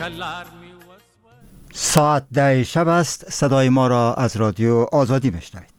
ساعت 10 شب است. صدای ما را از رادیو آزادی میشنوید.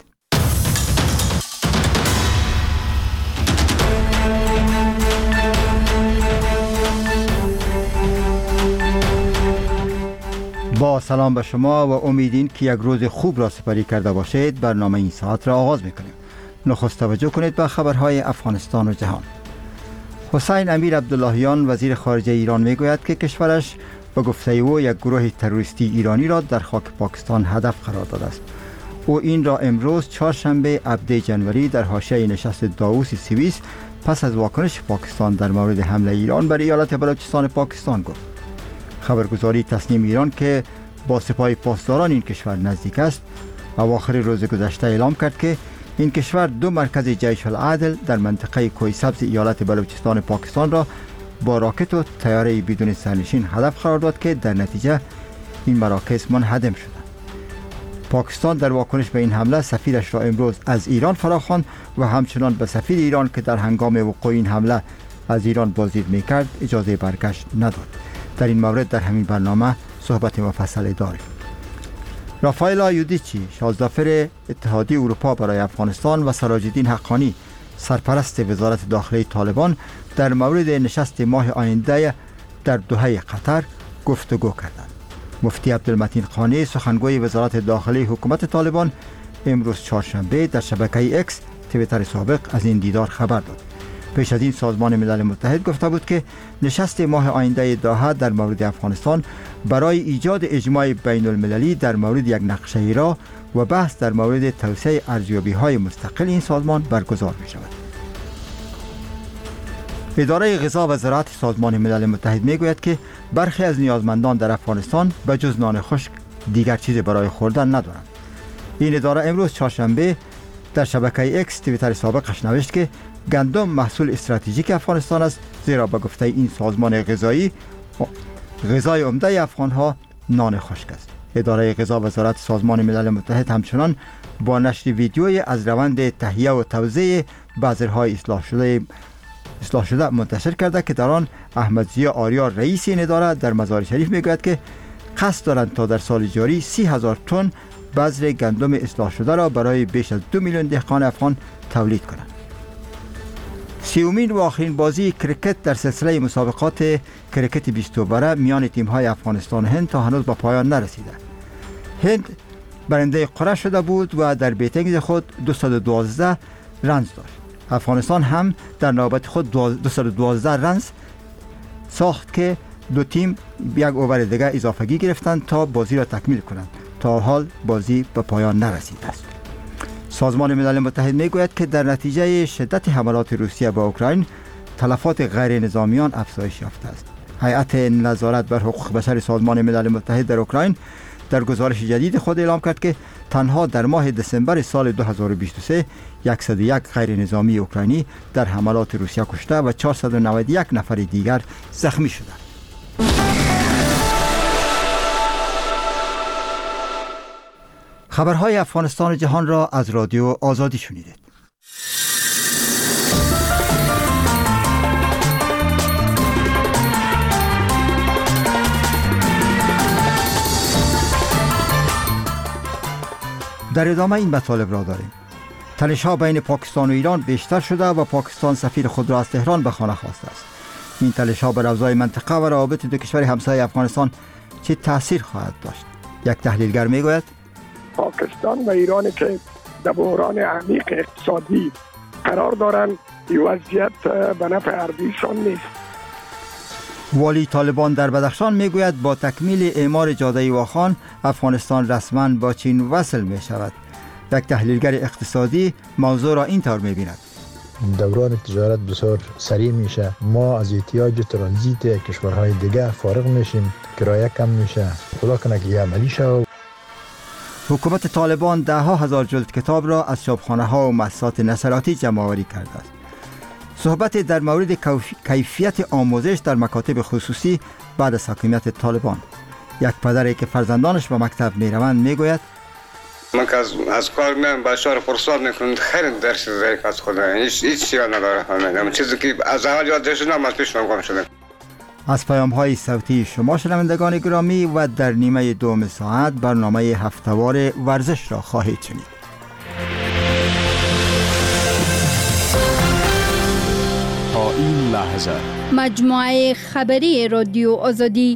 با سلام به شما و امیدین که یک روز خوب را سپری کرده باشید. برنامه این ساعت را آغاز میکنیم. نخست توجه کنید به خبرهای افغانستان و جهان. حسین امیر عبداللهیان وزیر خارجه ایران میگوید که کشورش به گفته او یک گروه تروریستی ایرانی را در خاک پاکستان هدف قرار داده است. او این را امروز چهارشنبه 17 جنوری در حاشیه نشست داووس سوئیس پس از واکنش پاکستان در مورد حمله ایران بر ایالت بلوچستان پاکستان گفت. خبرگزاری تصنیم ایران که با سپاه پاسداران این کشور نزدیک است اواخر روز گذشته اعلام کرد که این کشور دو مرکز جیش العدل در منطقه کوه سبز ایالت بلوچستان پاکستان را با راکت و طیاره بدون سرنشین هدف قرار داد که در نتیجه این مراکز منهدم شدند. پاکستان در واکنش به این حمله سفیرش را امروز از ایران فراخواند و همچنان به سفیر ایران که در هنگام وقوع این حمله از ایران بازدید میکرد اجازه برگشت نداد. در این مورد در همین برنامه صحبت مفصل داریم. رافائلا یودیچی شازدافر اتحادیه اروپا برای افغانستان و سراج الدین حقانی سرپرست وزارت داخلی طالبان در مورد نشست ماه آینده در دوحه قطر گفتگو کردند. مفتی عبدالمتین قانی سخنگوی وزارت داخلی حکومت طالبان امروز چهارشنبه در شبکه اکس توییتر سابق از این دیدار خبر داد. پیش از این سازمان ملل متحد گفته بود که نشست ماه آینده دوحه در مورد افغانستان برای ایجاد اجماع بین المللی در مورد یک نقشه راه و بحث در مورد توسعه ارزیابی‌های مستقل این سازمان برگزار می شود. اداره غذا و زراعت سازمان ملل متحد می گوید که برخی از نیازمندان در افغانستان به جز نان خشک دیگر چیزی برای خوردن ندارند. این اداره امروز چهارشنبه در شبکه اکس توییتر سابقش نوشت که گندم محصول استراتژیک افغانستان است، زیرا به گفته این سازمان غذای عمده افغانها نان خشک است. اداره غذا و زراعت سازمان ملل متحد همچنان با نشر ویدیوی از روند تهیه و توزیع بذرهای اصلاح شده منتشر کرده که در آن احمد ضیا آریا رئیس این اداره در مزار شریف میگوید که قصد دارند تا در سال جاری 30,000 تن بذر گندم اصلاح شده را برای بیش از 2 میلیون دهقان افغان تولید کنند. سیومین و آخرین بازی کرکت در سلسله مسابقات کرکت 20 اووره میان تیم‌های افغانستان و هند تا هنوز به پایان نرسیده. هند برنده قرعه شده بود و در بیتینگ خود 212 رنز داشت. افغانستان هم در نوبت خود 212 رنز ساخت که دو تیم یک اوور دیگر اضافگی گرفتند تا بازی را تکمیل کنند. تا حال بازی به پایان نرسیده است. سازمان ملل متحد میگوید که در نتیجه شدت حملات روسیه به اوکراین تلفات غیر نظامیان افزایش یافته است. هیئت نظارت بر حقوق بشر سازمان ملل متحد در اوکراین در گزارش جدید خود اعلام کرد که تنها در ماه دسامبر سال 2023 101 غیر نظامی اوکراینی در حملات روسیه کشته و 491 نفر دیگر زخمی شدند. خبرهای افغانستان و جهان را از رادیو آزادی شنیدید. در ادامه این مطالب را داریم. تنش‌ها بین پاکستان و ایران بیشتر شده و پاکستان سفیر خود را از تهران به خانه خواسته است. این تنش‌ها بر اوضاع منطقه و روابط دو کشور همسایه افغانستان چه تأثیر خواهد داشت؟ یک تحلیلگر میگوید پاکستان و ایران که در بحران عمیق اقتصادی قرار دارند، این وضعیت به نفع هر دویشان نیست. والی طالبان در بدخشان میگوید با تکمیل اعمار جاده واخان افغانستان رسما با چین وصل می شود. یک تحلیلگر اقتصادی موضوع را اینطور می‌بیند: دوران تجارت بسیار سریع میشه، ما از احتیاج ترانزیت کشورهای دیگه فارغ میشیم، کرایه کم میشه، خدا کنه که عملی شه. حکومت طالبان ده‌ها هزار جلد کتاب را از چاپخانه‌ها و مؤسسات نشریاتی جمع‌آوری کرده است. صحبت در مورد کیفیت آموزش در مکاتب خصوصی بعد از حاکمیت طالبان. یک پدری که فرزندانش به مکتب میروند میگوید: من که از کار میام بچه‌ها رو فرصت میکنم، خیلی درس ضعیف از خدا، هیچ چیزی نداره. همین چیزی که از اول یاد داشتم از پیش گم شده. از پیام‌های صوتی شما شنوندگان گرامی و در نیمه دوم ساعت برنامه هفته‌وار ورزش را خواهید شنید. تا این لحظه مجموعه خبری رادیو آزادی.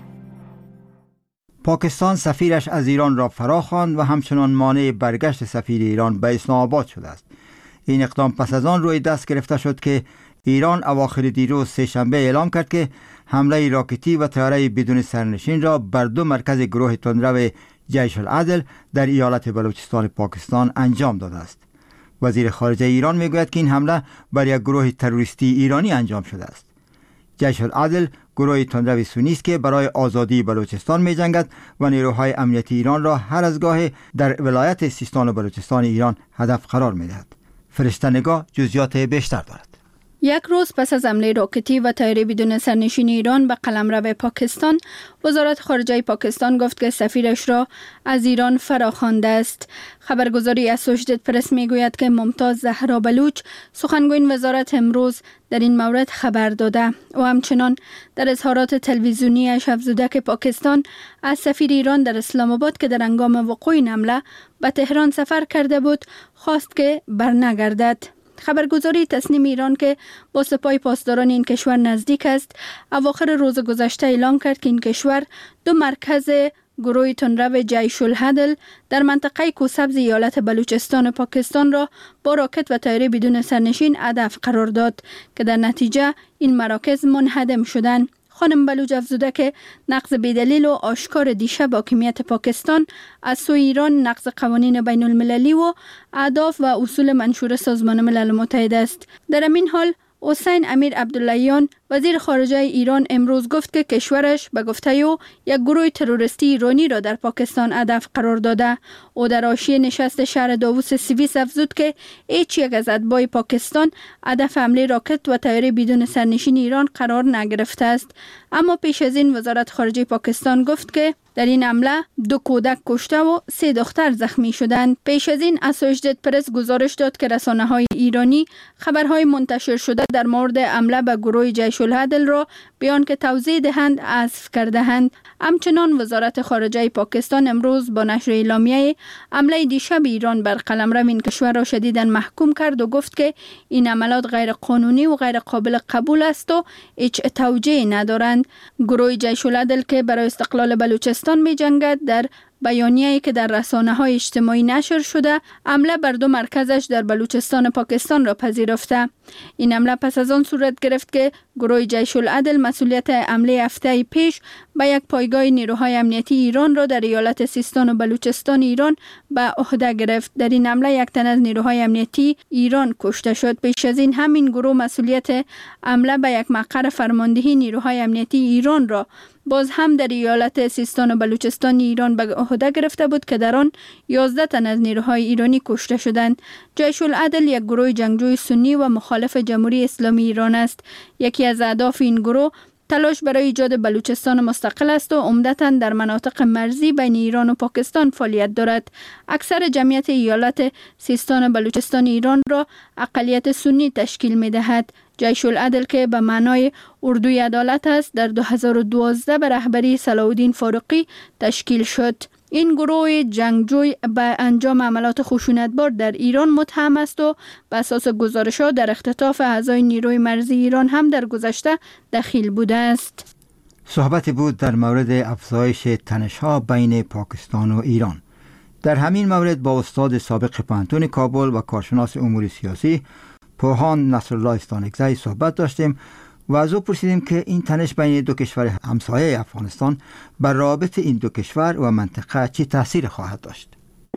پاکستان سفیرش از ایران را فراخواند و همچنان مانع برگشت سفیر ایران به اسلام آباد شده است. این اقدام پس از آن روی دست گرفته شد که ایران اواخر دیروز سه‌شنبه اعلام کرد که حمله راکتی و طیاره بدون سرنشین را بر دو مرکز گروه تندرو جیش العدل در ایالت بلوچستان پاکستان انجام داده است. وزیر خارجه ایران میگوید که این حمله بر یک گروه تروریستی ایرانی انجام شده است. جیش العدل گروه تندرو سنی است که برای آزادی بلوچستان می جنگد و نیروهای امنیتی ایران را هر از گاهی در ولایت سیستان و بلوچستان ایران هدف قرار می دهد. فرشته نگاه جزئیات بیشتر دارد. یک روز پس از حمله راکتی و طیاره بدون سرنشین ایران به قلمرو پاکستان، وزارت خارجه پاکستان گفت که سفیرش را از ایران فراخوانده است. خبرگزاری اسوشیتد پرس میگوید که ممتاز زهرا بلوچ، سخنگوی وزارت، امروز در این مورد خبر داده و همچنان در اظهارات تلویزیونیش افزوده که پاکستان از سفیر ایران در اسلام آباد که در هنگام وقوع این حمله به تهران سفر کرده بود خواست که برنگردد. خبرگزاری تسنیم ایران که با سپاه پاسداران این کشور نزدیک است، اواخر روز گذشته اعلام کرد که این کشور دو مرکز گروه تندرو جیش العدل در منطقه کوسبز ایالت بلوچستان پاکستان را با راکت و طیاره بدون سرنشین هدف قرار داد که در نتیجه این مراکز منهدم شدند. خانم بلوچ افزوده که نقض بیدلیل و آشکار دیشب حاکمیت پاکستان از سوی ایران نقض قوانین بین المللی و اهداف و اصول منشور سازمان ملل متحد است. در همین حال حسین امیر عبداللهیان وزیر خارجه ایران امروز گفت که کشورش به گفته او یک گروه تروریستی ایرانی را در پاکستان هدف قرار داده. او در حاشیه نشست شهر داووس سوئیس افزود که هیچ یک از اتباع پاکستان هدف حمله راکت و طیاره بدون سرنشین ایران قرار نگرفته است. اما پیش از این وزارت خارجه پاکستان گفت که در این حمله 2 کودک کشته و 3 دختر زخمی شدند. پیش از این اسوشیتد پرس گزارش داد که رسانه‌های ایرانی خبرهای منتشر شده در مورد حمله به گروه جیش العدل را بیان که توضیح دهند حذف کرده‌اند. همچنان وزارت خارجه پاکستان امروز با نشر اعلامیه حمله دیشب ایران بر قلمرو این کشور را شدیداً محکوم کرد و گفت که این عملیات غیر قانونی و غیر قابل قبول است و هیچ توجیهی ندارند. گروه جیش العدل که برای استقلال بلوچستان می جنگد در بیانیه‌ای که در رسانه‌های اجتماعی نشر شده حمله بر 2 مرکزش در بلوچستان پاکستان را پذیرفته. این حمله پس از آن صورت گرفت که گروه جیش العدل مسئولیت حمله هفته پیش به یک پایگاه نیروهای امنیتی ایران را در ایالت سیستان و بلوچستان ایران به عهده گرفت. در این حمله 1 تن از نیروهای امنیتی ایران کشته شد. پیش از این همین گروه مسئولیت حمله به یک مقر فرماندهی نیروهای امنیتی ایران را باز هم در ایالت سیستان و بلوچستان ایران به عهده گرفته بود که در آن 11 تن از نیروهای ایرانی کشته شدند. جیش العدل یک گروه جنگجوی سنی و مخالف جمهوری اسلامی ایران است. یکی از اهداف این گروه تلاش برای ایجاد بلوچستان مستقل است و عمدتاً در مناطق مرزی بین ایران و پاکستان فعالیت دارد. اکثر جمعیت ایالت سیستان و بلوچستان ایران را اقلیت سنی تشکیل می دهد. جیش العدل که به معنای اردوی عدالت است در 2012 به رهبری صلاح‌الدین فاروقی تشکیل شد. این گروه جنگجوی به انجام عملیات خشونتبار در ایران متهم است و به اساس گزارش‌ها در اختطاف اعضای نیروی مرزی ایران هم در گذشته دخیل بوده است. صحبتی بود در مورد افزایش تنش‌ها بین پاکستان و ایران. در همین مورد با استاد سابق پوهنتون کابل و کارشناس امور سیاسی پوهان نصرالله استانکزی صحبت داشتیم و از او پرسیدیم که این تنش بین 2 کشور همسایه افغانستان بر روابط این 2 کشور و منطقه چه تأثیر خواهد داشت.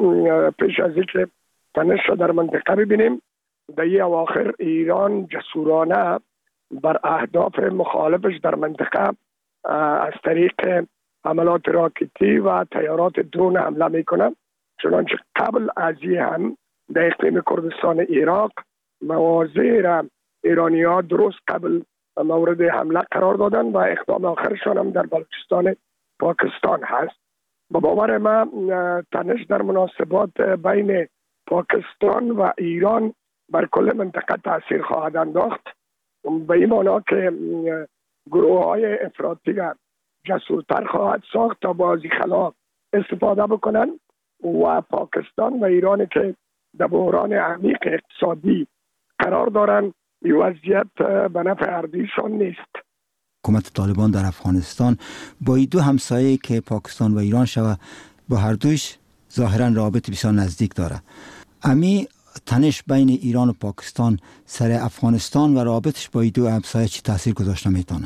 پیش از اینکه تنش را در منطقه ببینیم، در این اواخر ایران جسورانه بر اهداف مخالفش در منطقه از طریق حملات راکتی و طیارات درون حمله میکنه. چنانچه قبل از این هم در اقلیم کردستان عراق مواضع را ایرانی ها درست قبل مورد حمله قرار دادن و اقدام آخرشان هم در بلوچستان پاکستان هست. با باور ما تنش در مناسبات بین پاکستان و ایران بر کل منطقه تاثیر خواهد انداخت، به این معنا که گروه های افراطی را جسورتر خواهد ساخت تا بازی خلاف استفاده بکنن و پاکستان و ایران که در بحران عمیق اقتصادی قرار دارن این وضعیت به نفع اردویشان نیست. حکومت طالبان در افغانستان با این دو همسایه که پاکستان و ایران شود با هر دویش ظاهرا رابط بسیار نزدیک داره. امی تنش بین ایران و پاکستان سر افغانستان و رابطش با این دو همسایه چی تاثیر گذاشته میتونه؟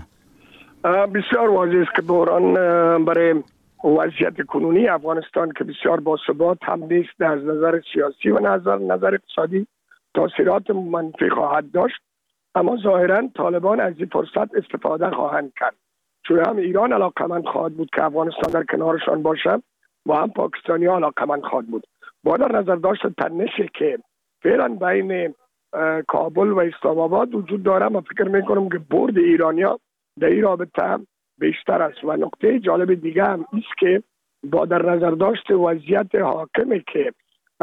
بسیار واضح است که بحران برای وضعیت کنونی افغانستان که بسیار باثبات هم نیست از نظر سیاسی و نظر اقتصادی تاثیرات منفی خواهد داشت، اما ظاهرا طالبان از این فرصت استفاده خواهند کرد، چون هم ایران علاقمند خواهد بود که افغانستان در کنارشان باشه و هم پاکستانی ها علاقمند خواهد بود. با در نظر داشت تنشی که فعلا بین کابل و اسلام آباد وجود داره، من فکر میکنم که برد ایرانیا در این رابطه بیشتر است. و نکته جالب دیگه هم است که با در نظر داشت وضعیت حاکمی که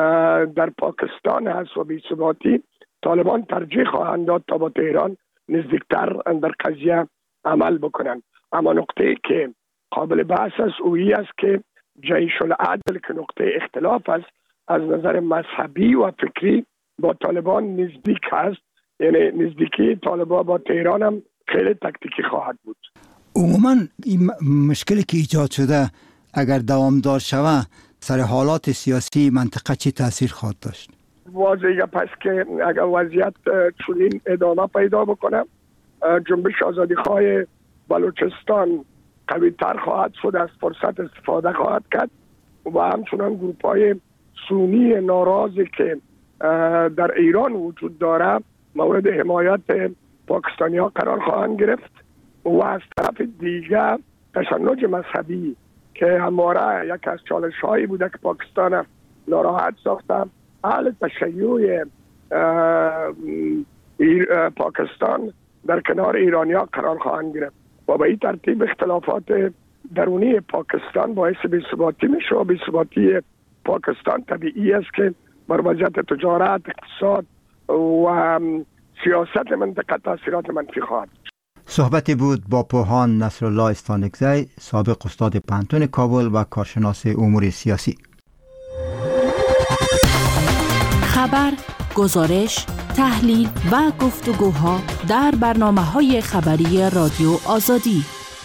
در پاکستان هست و بی‌ثباتی، طالبان ترجیح خواهند داد تا با تهران نزدیکتر در قضیه عمل بکنند. اما نکته که قابل بحث است اویی است که جیش العدل که نقطه اختلاف است از نظر مذهبی و فکری با طالبان نزدیک است، یعنی نزدیکی طالبان با تهران هم خیلی تکتیکی خواهد بود. عموما این مشکلی که ایجاد شده اگر دوامدار شود سر حالات سیاسی منطقه چی تاثیر خواهد داشت؟ واضحه پس که اگر وضعیت چنین ادامه پیدا بکنه، جنبش آزادیخواه بلوچستان قوی تر خواهد شد، از فرصت استفاده خواهد کرد و همچنان گروپ های سنی ناراضی که در ایران وجود داره مورد حمایت پاکستانی ها قرار خواهند گرفت و از طرف دیگر تشنج مذهبی که همواره یک از چالش هایی بوده که پاکستان ناراحت ساخته، اهل تشیع پاکستان در کنار ایرانیا قرار خواهند گرفت و به این ترتیب اختلافات درونی پاکستان باعث بی‌ثباتی میشه و بی‌ثباتی پاکستان طبیعی است که بر وضعیت تجارت، اقتصاد و سیاست منطقه تاثیرات منفی خواهد. صحبتی بود با پوهان نصرالله استانکزی، سابق استاد پانتون کابل و کارشناس امور سیاسی. خبر، گزارش، تحلیل و گفتگوها در برنامه‌های خبری رادیو آزادی.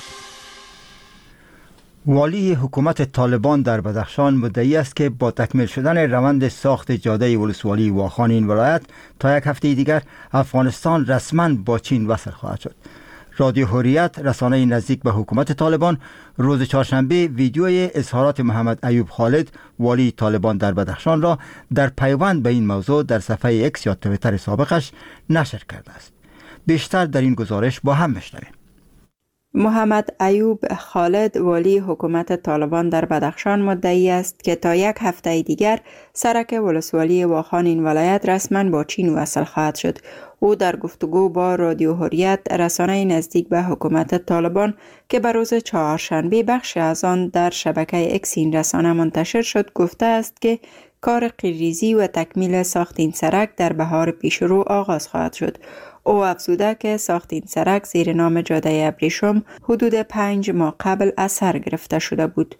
والی حکومت طالبان در بدخشان مدعی است که با تکمیل شدن روند ساخت جاده ولسوالی واخان این ولایت تا یک هفته دیگر افغانستان رسما با چین وصل خواهد شد. رادیو حریت، رسانه نزدیک به حکومت طالبان، روز چهارشنبه ویدیوی اظهارات محمد ایوب خالد والی طالبان در بدخشان را در پیوند به این موضوع در صفحه ایکس یا توییتر سابقش نشر کرده است. بیشتر در این گزارش با هم بشنویم. محمد ایوب خالد والی حکومت طالبان در بدخشان مدعی است که تا یک هفته دیگر سرک ولسوالی واخان این ولایت رسما با چین وصل خواهد شد. او در گفتگو با رادیو حریت، رسانه نزدیک به حکومت طالبان که به روز چهارشنبه بخش از آن در شبکه اکس این رسانه منتشر شد، گفته است که کار قیریزی و تکمیل ساخت این سرک در بهار پیشرو آغاز خواهد شد. او افزوده که ساخت این سرک زیر نام جاده ابریشم حدود 5 ماه قبل از سر گرفته شده بود.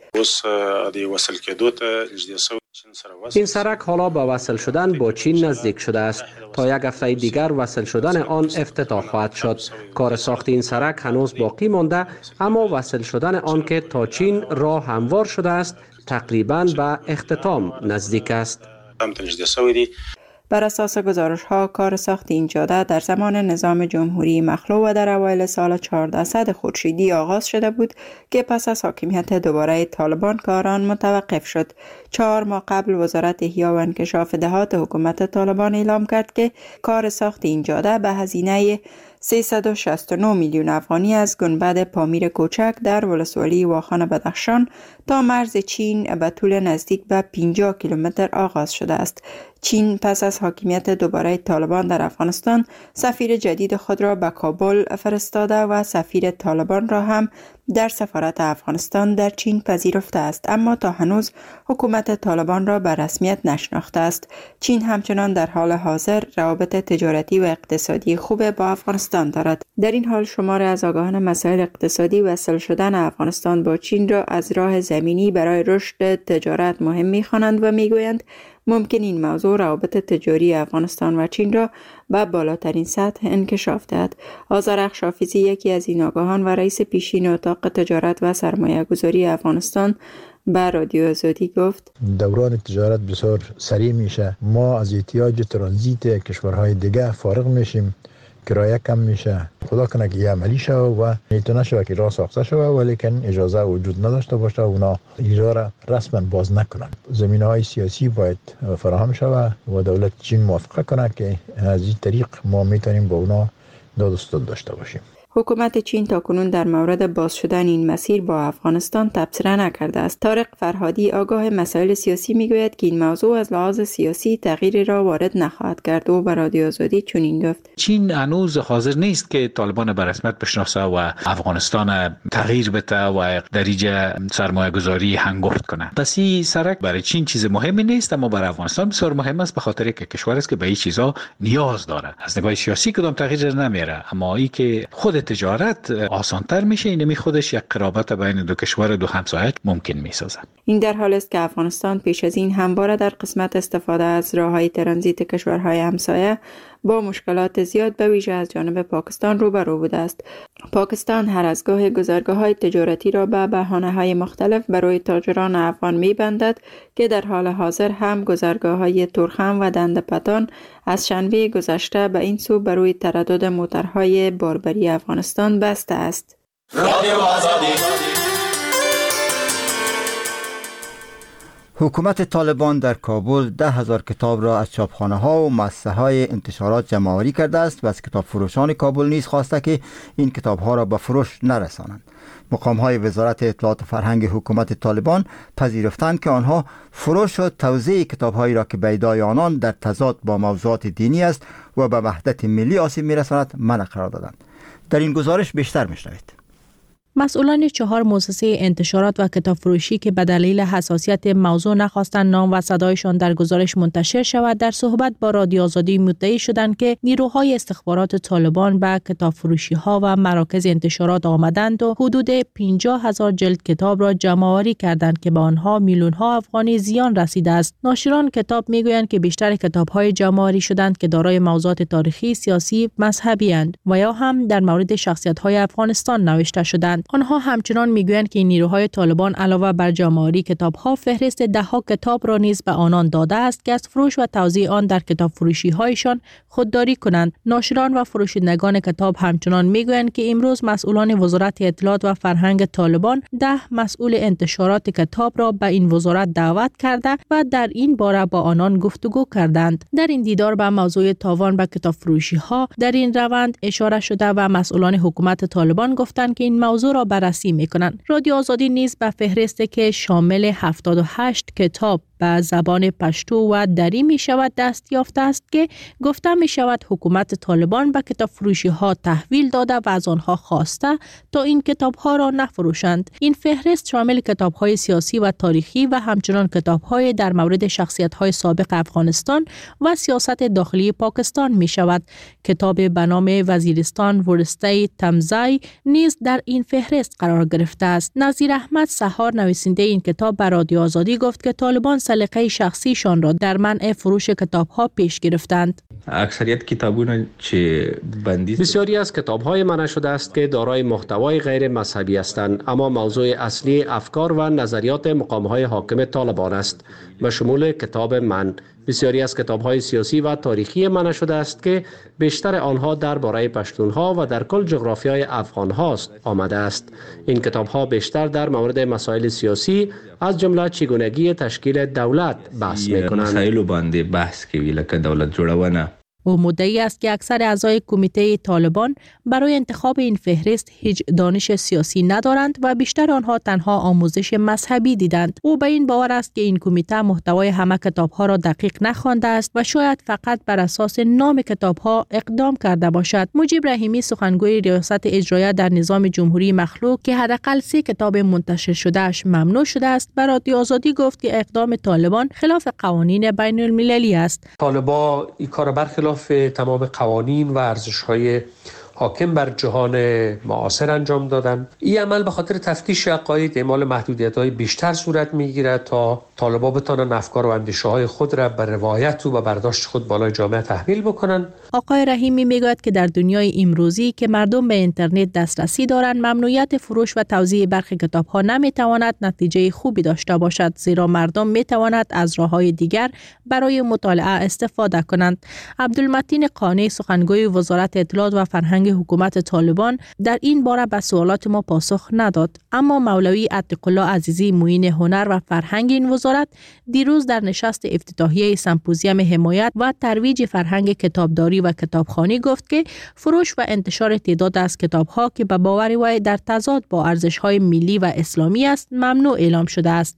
این سرک حالا به وصل شدن با چین نزدیک شده است. تا یک هفته دیگر وصل شدن آن افتتاح خواهد شد. کار ساخت این سرک هنوز باقی مانده، اما وصل شدن آن که تا چین راه هموار شده است تقریباً به اختتام نزدیک است. بر اساس گزارش‌ها کار ساخت این جاده در زمان نظام جمهوری مخلوع و در اوایل سال 1400 خورشیدی آغاز شده بود که پس از حاکمیت دوباره طالبان کار آن متوقف شد. 4 ماه قبل وزارت احیا و انکشاف دهات حکومت طالبان اعلام کرد که کار ساخت این جاده به هزینه 369 میلیون افغانی از گنبد پامیر کوچک در ولسوالی واخان بدخشان تا مرز چین به طول نزدیک به 50 کیلومتر آغاز شده است. چین پس از حاکمیت دوباره طالبان در افغانستان سفیر جدید خود را به کابل فرستاده و سفیر طالبان را هم در سفارت افغانستان در چین پذیرفته است، اما تا هنوز حکومت طالبان را به رسمیت نشناخته است. چین همچنان در حال حاضر روابط تجارتی و اقتصادی خوب با افغانستان دارد. در این حال شماری از آگاهان مسائل اقتصادی وصل شدن افغانستان با چین را از راه زمینی برای رشد تجارت مهم می‌خوانند و می‌گویند ممکن این موضوع روابط تجاری افغانستان و چین را به بالاترین سطح انکشاف دهد. آذرخش حافظی، یکی از این آگاهان و رئیس پیشین اتاق تجارت و سرمایه‌گذاری افغانستان، به رادیو آزادی گفت دوران تجارت بسیار سریع میشه. ما از احتیاج ترانزیت کشورهای دیگه فارغ میشیم، کرایه کم میشه. خدا کنه که عملی شه و میتونه شه که راه ساخته شه، ولیکن اجازه وجود نداشته باشه و اونا اجازه را رسما باز نکنن. زمینه‌های سیاسی باید فراهم شود و دولت چین موافقه کنه که از این طریق ما میتونیم با اونا داد داشته باشیم. حکومت چین تاکنون در مورد باز شدن این مسیر با افغانستان تبصره نکرده است. طارق فرهادی، آگاه مسائل سیاسی، میگوید که این موضوع از لحاظ سیاسی تغییری را وارد نخواهد کرد. او به رادیو آزادی چنین گفت: چین هنوز حاضر نیست که طالبان به رسمیت بشناسه و افغانستان تغییر بده و در اینجا سرمایه گذاری هنگفت کنه. پس این سرک برای چین چیز مهمی نیست، اما برای افغانستان بسیار مهم است، به خاطر که کشور است که به این چیزا نیاز داره. از نگاه سیاسی کدام تغییر نمیره، اما این که خود تجارت آسانتر میشه، اینمی خودش یک قرابت بین دو کشور، دو همسایه ممکن میسازه. این در حال است که افغانستان پیش از این همواره در قسمت استفاده از راههای ترانزیت کشورهای همسایه با مشکلات زیاد به ویژه از جانب پاکستان روبرو بوده است. پاکستان هر از گاه گذرگاه‌های تجارتی را به بهانه‌های مختلف برای تاجران افغان می‌بندد که در حال حاضر هم گذرگاه‌های تورخم و دندپتان از شنبه گذشته به این سو برای تردد موترهای باربری افغانستان بسته است. حکومت طالبان در کابل 10,000 کتاب را از چاپخانه‌ها و مؤسسه‌های انتشارات جمع‌آوری کرده است و از کتاب فروشان کابل نیز خواسته که این کتاب‌ها را به فروش نرسانند. مقام‌های وزارت اطلاعات و فرهنگ حکومت طالبان پذیرفتند که آنها فروش و توزیع کتاب‌هایی را که به ادعای آنان در تضاد با موضوعات دینی است و به وحدت ملی آسیب می‌رساند منع قرار دادند. در این گزارش بیشتر می‌شنوید. مسئولان 4 مؤسسه انتشارات و کتاب فروشی که به دلیل حساسیت موضوع نخواستند نام و صدایشان در گزارش منتشر شود، در صحبت با رادیو آزادی مدعی شدند که نیروهای استخبارات طالبان به کتاب فروشی ها و مراکز انتشارات آمدند و حدود 50,000 جلد کتاب را جمع‌آوری کردند که به آنها میلیون ها افغانی زیان رسیده است. ناشران کتاب میگویند که بیشتر کتاب های جمع‌آوری شدند که دارای موضوعات تاریخی، سیاسی، مذهبی اند و یا هم در مورد شخصیت های افغانستان نوشته شدند. آنها همچنان میگویند که نیروهای طالبان علاوه بر جمع‌آوری کتاب‌ها، فهرست ده‌ها کتاب را نیز به آنان داده است که از فروش و توزیع آن در کتاب فروشی‌هایشان خودداری کنند. ناشران و فروشندگان کتاب همچنان میگویند که امروز مسئولان وزارت اطلاعات و فرهنگ طالبان 10 مسئول انتشارات کتاب را به این وزارت دعوت کرده و در این باره با آنان گفتگو کردند. در این دیدار به موضوع تاوان به کتاب فروشی‌ها در این روند اشاره شده و مسئولان حکومت طالبان گفتند که این موضوع را بررسی می‌کنند. رادیو آزادی نیز به فهرستی که شامل 78 کتاب به زبان پشتو و دری می شود دست یافته است که گفته می شود حکومت طالبان به کتاب فروشی ها تحویل داده و از آنها خواسته تا این کتاب ها را نفروشند. این فهرست شامل کتاب های سیاسی و تاریخی و همچنان کتاب های در مورد شخصیت های سابق افغانستان و سیاست داخلی پاکستان می شود. کتاب به نام وزیرستان ورسته تمزای نیز در این فهرست قرار گرفته است. نظیر احمد سحار، نویسنده این کتاب، به رادیو آزادی گفت که طالبان سلیقه شخصیشان را در منع فروش کتاب‌ها پیش گرفتند. اکثریت کتابونه که بندی بسیاری از کتاب‌های منع شده است که دارای محتوای غیر مذهبی هستند، اما موضوع اصلی افکار و نظریات مقام‌های حاکم طالبان است، به شمول کتاب من. بسیاری از کتاب‌های سیاسی و تاریخی منع شده است که بیشتر آنها درباره پشتونها و در کل جغرافیای افغان هاست آمده است. این کتاب‌ها بیشتر در مورد مسائل سیاسی از جمله چگونگی تشکیل دولت بحث می‌کنند. مسائل باندې بحث کوي لکه دولت جوړونه. او مدعی است که اکثر اعضای کمیته طالبان برای انتخاب این فهرست هیچ دانش سیاسی ندارند و بیشتر آنها تنها آموزش مذهبی دیدند. او به این باور است که این کمیته محتوای همه کتاب‌ها را دقیق نخوانده است و شاید فقط بر اساس نام کتاب‌ها اقدام کرده باشد. مجیب رحیمی سخنگوی ریاست اجراییه در نظام جمهوری مخلوق که حداقل 3 کتاب منتشر شدهش ممنوع شده است، به رادیو آزادی گفت که اقدام طالبان خلاف قوانین بین المللی است. طالبان این کار برخلاف تمام قوانین و ارزش‌های حاکم بر جهان معاصر انجام دادن. این عمل به خاطر تفتیش عقاید اعمال محدودیت‌های بیشتر صورت می‌گیرد تا طالبان بتوانند افکار و اندیشه‌های خود را بر روایت و برداشت خود بالای جامعه تحمیل بکنند. آقای رحیمی میگوید که در دنیای امروزی که مردم به اینترنت دسترسی دارند، ممنوعیت فروش و توزیع برخی کتاب‌ها نمی‌تواند نتیجه خوبی داشته باشد، زیرا مردم می‌توانند از راه‌های دیگر برای مطالعه استفاده کنند. عبدالمتین قانی سخنگوی وزارت اطلاعات و فرهنگ حکومت طالبان در این باره به سوالات ما پاسخ نداد، اما مولوی عتیق‌الله عزیزی معین هنر و فرهنگ این وزارت دیروز در نشست افتتاحیه سمپوزیوم حمایت و ترویج فرهنگ کتابداری و کتابخوانی گفت که فروش و انتشار تعداد از کتاب‌ها که به باور وی در تضاد با ارزش‌های ملی و اسلامی است ممنوع اعلام شده است.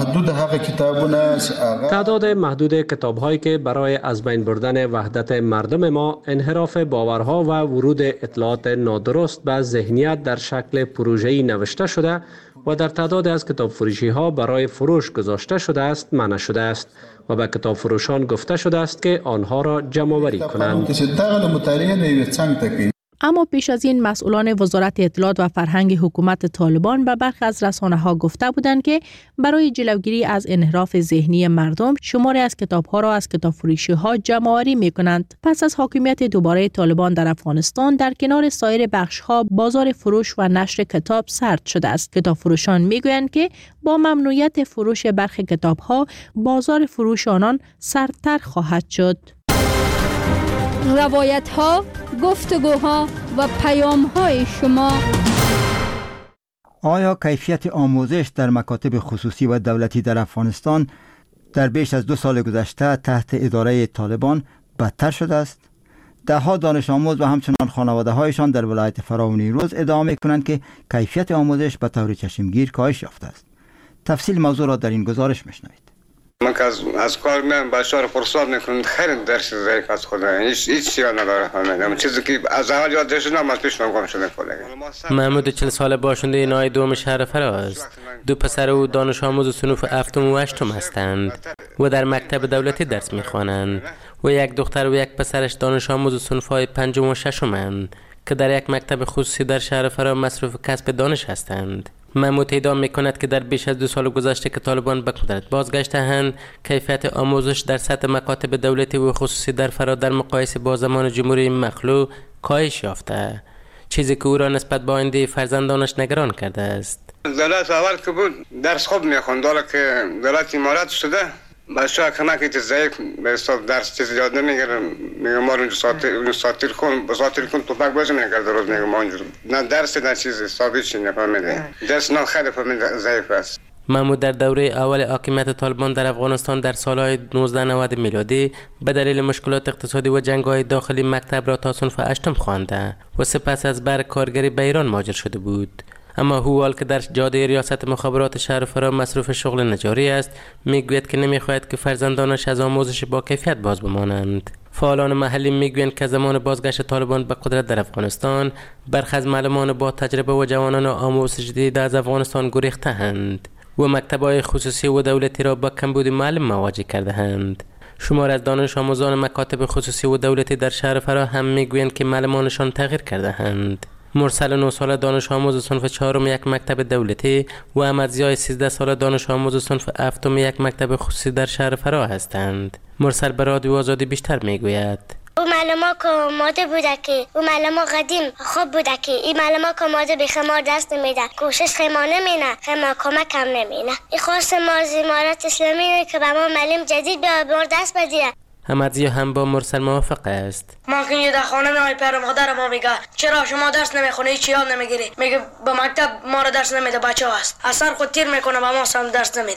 تعداد محدود کتاب‌هایی که برای از بین بردن وحدت مردم ما، انحراف باورها و ورود اطلاعات نادرست به ذهنیت در شکل پروژه‌ای نوشته شده و در تعداد از کتاب فروشی‌ها برای فروش گذاشته شده است منع شده است و به کتاب فروشان گفته شده است که آنها را جمع‌آوری کنند. اما پیش از این مسئولان وزارت اطلاعات و فرهنگ حکومت طالبان به برخی از رسانه‌ها گفته بودند که برای جلوگیری از انحراف ذهنی مردم شماری از کتاب‌ها را از کتابفروشی‌ها جمع‌آوری می‌کنند. پس از حاکمیت دوباره طالبان در افغانستان، در کنار سایر بخش‌ها بازار فروش و نشر کتاب سرد شده است. کتابفروشان می‌گویند که با ممنوعیت فروش برخی کتاب‌ها بازار فروش آنان سردتر خواهد شد. روایت‌ها، گفتگوها و پیام‌های شما. آیا کیفیت آموزش در مکاتب خصوصی و دولتی در افغانستان در بیش از 2 سال گذشته تحت اداره طالبان بدتر شده است؟ ده‌ها دانش آموز و همچنان خانواده‌هایشان در ولایت فراو نیمروز ادعا می‌کنند که کیفیت آموزش به طور چشمگیر کاهش یافته است. تفصیل موضوع را در این گزارش می‌شنوید. من که از کار میام بچه‌ها رو فرصت نکنم، خیلی درس ضعیف از خدا، هیچ چیزی نداره فهمیدم. چیزی که از اول یاد داشتم از پیش گم شده کلا. محمود 40 ساله باشنده نای دوم شهر فراز. 2 پسر او دانش آموز صنف 7 و 8 هستند و در مکتب دولتی درس میخوانند و 1 دختر و 1 پسرش دانش آموز صنف‌های 5 و 6 هستند که در یک مکتب خصوصی در شهر فراز مصروف کسب دانش هستند. محمود ادعا می‌کند که در بیش از 2 سال گذشته که طالبان به قدرت بازگشته‌اند، کیفیت آموزش در سطح مکاتب دولتی و خصوصی در فرا در مقایسه با زمان جمهوری مخلوع کاهش یافته، چیزی که او را نسبت به آینده فرزندانش نگران کرده است. دولت اول که بود درس خوب می‌خواند، حالا که دولت امارات شده بچه‌ها کمک ضعیف به حساب درس چیز یاد نمیگیرن. میگم ما رو ساتیر کن تو پاک بازی میکرد روز. میگم ما اونجور نه درس نه چیزی ثابت چی نفهمیده. درس نه خیلی فهمیده ضعیف است. محمود در دوره اول حاکمیت طالبان در افغانستان در سالهای 1990 میلادی به دلیل مشکلات اقتصادی و جنگ‌های داخلی مکتب را تا صنف 8 خوانده و سپس از برگ کارگری به ایران مهاجر شده بود. اما هوال که در جاده ریاست مخابرات شهر فرا مصروف شغل نجاری است، میگوید که نمیخواهد که فرزندانش از آموزش با کیفیت باز بمانند. فعالان محلی میگویند که زمان بازگشت طالبان به قدرت در افغانستان، برخی از معلمان با تجربه و جوانان آموزش دیده از افغانستان گریخته‌اند و مکتب‌های خصوصی و دولتی را با کمبود معلم مواجه کرده‌اند. شمار از دانش آموزان مکاتب خصوصی و دولتی در شهر فرا هم میگویند که معلمانشان تغییر کرده‌اند. مرسل 9 ساله دانش آموز صنف 4 یک مکتب دولتی و احمدضیاء 13 ساله دانش آموز صنف 7 یک مکتب خصوصی در شهر فرا هستند. مرسل به رادیو آزادی بیشتر میگوید. او معلمان که آماده بوده که او معلمان قدیم خوب بوده که این معلمان که آماده به خمار دست نمیده، کوشش خما نمینه، خما کمک هم نمینه. این خواست ما از امارات اسلامی که به ما معلم جدید به ما دست بدیه. احمدضیاء هم با مرسل موافق است. ما که در خانه میای پر مادر ما میگه چرا شما درس نمیخونی، هیچ یاد نمیگیری؟ میگه به مکتب ما رو درس نمیده، بچه هست اثر خود تیر میکنه، به ما هم درس نمیده.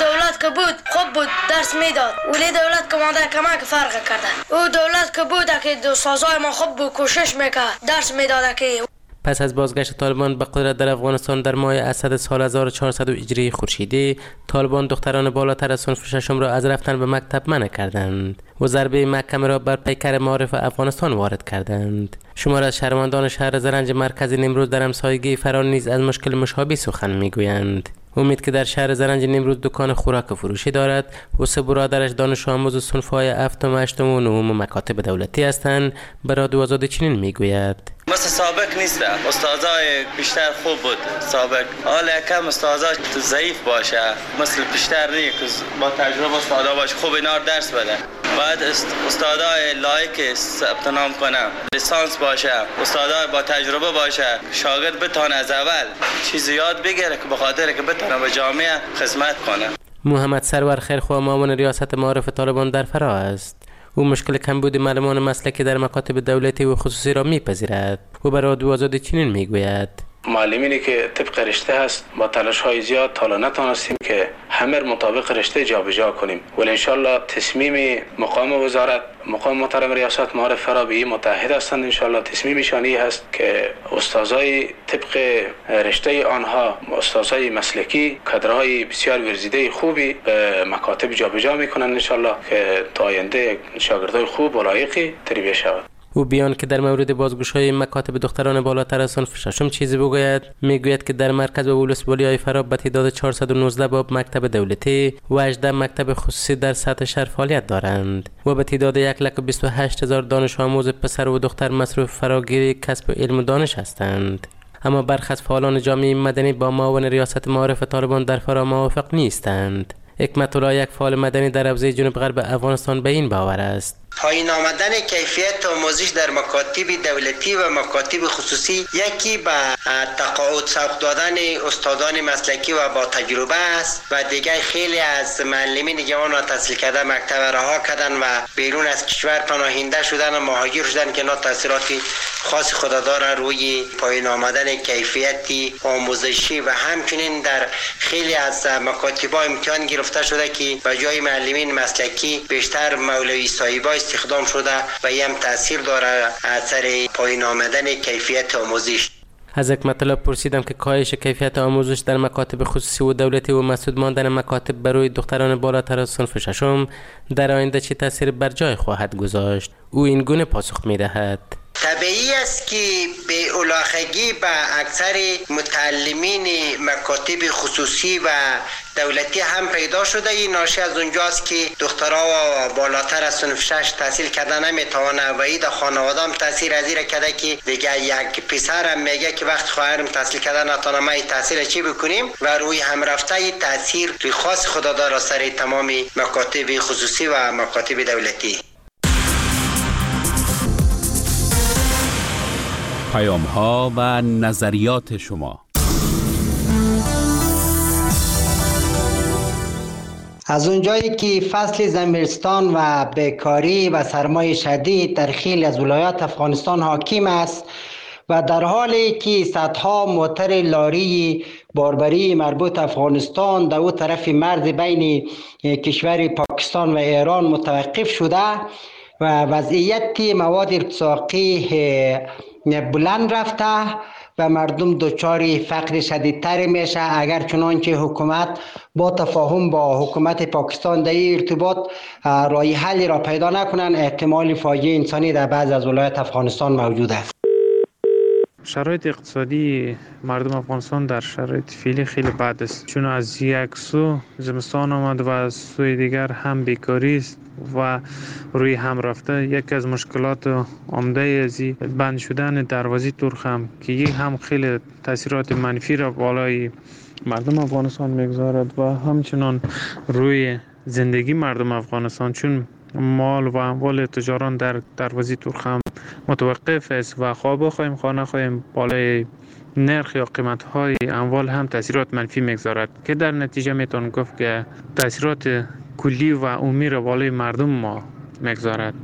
دولت که بود خوب بود درس میداد، ولی دولت که ماده کمک فرق کرده. او دولت که بود که استادای ما خوب بود کوشش میکرد درس میداد. که پس از بازگشت طالبان به قدرت در افغانستان در ماه اسد سال 1400 هجری خورشیدی، طالبان دختران بالاتر از صنف ششم را از رفتن به مکتب منع کردند و ضربه محکمه را بر پیکر معارف افغانستان وارد کردند. شمار از شهروندان شهر زرنج مرکزی نیمروز در همسایگی فرار نیز از مشکل مشابه سخن میگویند. امید که در شهر زرنج نیمروز دکان خوراک فروشی دارد و سه برادرش دانش آموز صنف‌های هفتم، هشتم و نهم مکاتب دولتی هستند، به رادیو آزادی چنین میگوید: مثل سابق نیست. استادای بیشتر خوب بود سابق. حالا کم استادا ضعیف باشه، مثل بیشتر نیست که با تجربه استادا باشه خوب اینا درس بده. بعد استادای لایق ثبت نام کنه، لیسانس باشه، استادای با تجربه باشه، شاگرد بتونه از اول چیز یاد بگیره که به خاطر که بتونه به جامعه خدمت کنه. محمد سرور خیرخواه معاون ریاست معارف طالبان در فرا است. او مشکل کمبود معلمان مسلکی در مکاتب دولتی و خصوصی را میپذیرد و به رادیو آزادی چنین میگوید: معلمینی که طبق رشته هست با تلاش های زیاد تا نتونستیم که همه مطابق رشته جابجا کنیم، ولی انشالله تصمیم مقام وزارت، مقام محترم ریاست معارف فرا به این متحد هستند. انشالله تصمیمشانی هست که استادای طبق رشته آنها، استادای مسلکی، کادرهای بسیار ورزیده خوبی به مکاتب جابجا میکنند انشالله که تا آینده شاگردای خوب و لایقی تربیت شود. او بیان که در مورد بازگشایی مکاتب دختران بالاتر از صنف ششم چیزی بگوید، میگوید که در مرکز و ولسوالی‌های فرا به تعداد 419 باب مکتب دولتی و 18 مکتب خصوصی در سطح شهر فعالیت دارند و به تعداد 1,28,000 دانش آموز پسر و دختر مصروف فراگیری کسب علم و دانش هستند. اما برخی از فعالان جامعه مدنی با معاون ریاست معارف طالبان در فرا موافق نیستند. حکمت الله، یک فعال مدنی در حوزه جنوب غرب افغانستان، به این باور است: پایین آمدن کیفیت آموزش در مکاتب دولتی و مکاتب خصوصی یکی به تقاعد سوق دادن استادان مسلکی و با تجربه است و دیگر خیلی از معلمین جوان و تحصیل کرده مکتب رها کردن و بیرون از کشور پناهنده شدن و مهاجر شدن که اینا تاثیرات خاص خود دارن روی پایین آمدن کیفیت آموزشی و همچنین در خیلی از مکاتب امتحان گرفته شده که به جای معلمین مسلکی بیشتر مولوی صاحبا استخدام شده و این هم تاثیر داره اثر پایین آمدن کیفیت آموزش. از حکمت الله پرسیدم که کاهش کیفیت آموزش در مکاتب خصوصی و دولتی و مسدود ماندن مکاتب برای دختران بالاتر از صنف ششم در آینده چه تاثیر بر جای خواهد گذاشت. او این گونه پاسخ می‌دهد: طبیعی است که به علاقگی به اکثر متعلمین مکاتب خصوصی و دولتی هم پیدا شده. این ناشی از اونجاست که دخترها و بالاتر از صنف 6 تحصیل کردن نمیتوانه و این خانواده هم تاثیر از این کرده که دیگه یک پسر هم میگه که وقت خواهرم تحصیل کردن نتونم ما تحصیل چی بکنیم و روی هم رفته تاثیر خاص خدا داره سر تمام مکاتب خصوصی و مکاتب دولتی. پیام‌ها و نظریات شما. از اونجایی که فصل زمستان و بیکاری و سرمای شدید در خیلی از ولایات افغانستان حاکم است و در حالی که صدها موتر لاری باربری مربوط افغانستان در او طرف مرز بین کشور پاکستان و ایران متوقف شده و وضعیت مواد ارتزاقی بلند رفته و مردم دچار فقر شدیدتر میشه اگر چنانچه حکومت با تفاهم با حکومت پاکستان در این ارتباط راه حلی را پیدا نکنن، احتمال فاجعه انسانی در بعض از ولایات افغانستان موجود است. شرایط اقتصادی مردم افغانستان در شرایط فعلی خیلی بد است، چون از یک سو زمستان آمد و از سوی دیگر هم بیکاری است و روی هم رفته. یکی از مشکلات عمده از بند شدن دروازه ترخ هم که یک هم خیلی تاثیرات منفی را بالای مردم افغانستان میگذارد و همچنان روی زندگی مردم افغانستان، چون مال و اموال تجاران در دروازه ترخ هم متوقف است و خواه بخواهیم خواه نخواهیم بالای نرخ یا قیمت های اموال هم تاثیرات منفی میگذارد که در نتیجه میتون گفت که تاثیرات کلی و عمومی را بالای مردم ما میگذارد.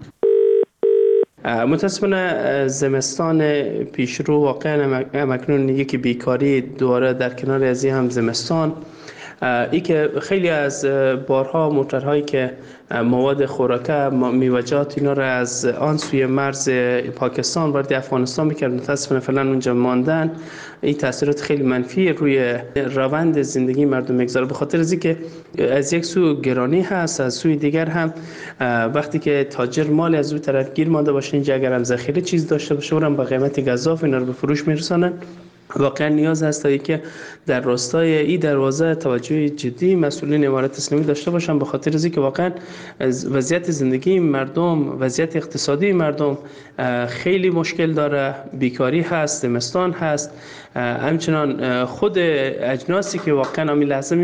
متاسفانه زمستان پیشرو واقعا مکنون یکی بیکاری دوباره در کنار از این هم زمستان ای که خیلی از بارها موترهایی که مواد خوراکه میوه‌جات اینا را از آن سوی مرز پاکستان وارد افغانستان میکرد، متاسفانه فعلا اونجا ماندن. این تاثیرات خیلی منفی روی روند زندگی مردم میگذاره، به خاطر از اینکه از یک سو گرانی هست، از سوی دیگر هم وقتی که تاجر مال از اون طرف گیر مانده باشه، اینجا اگر هم ذخیره چیز داشته باشه اونم با قیمت گزاف اینا رو به فروش میرسانن. واقعا نیاز هست تا که در راستای این دروازه توجه جدی مسئولین امارت اسلامی داشته باشن، به خاطر از اینکه واقعا وضعیت زندگی مردم، وضعیت اقتصادی مردم خیلی مشکل داره، بیکاری هست، زمستان هست، همچنان خود اجناسی که واقعا همین لحظه